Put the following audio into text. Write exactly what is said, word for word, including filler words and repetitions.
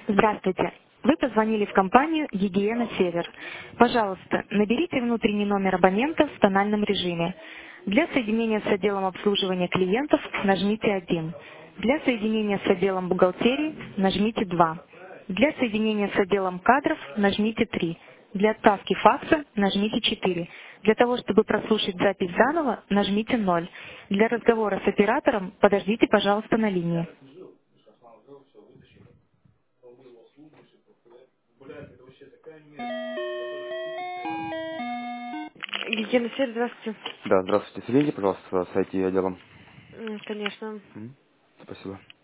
Здравствуйте. Вы позвонили в компанию «Гигиена Север». Пожалуйста, наберите внутренний номер абонента в тональном режиме. Для соединения с отделом обслуживания клиентов нажмите один. Для соединения с отделом бухгалтерии нажмите два. Для соединения с отделом кадров нажмите три. Для отправки факса нажмите четыре. Для того, чтобы прослушать запись заново, нажмите ноль. Для разговора с оператором подождите, пожалуйста, на линии. Гигиена Север, здравствуйте. Да, здравствуйте. Следите, пожалуйста, за сайте и отделом. М, Конечно. М, Спасибо.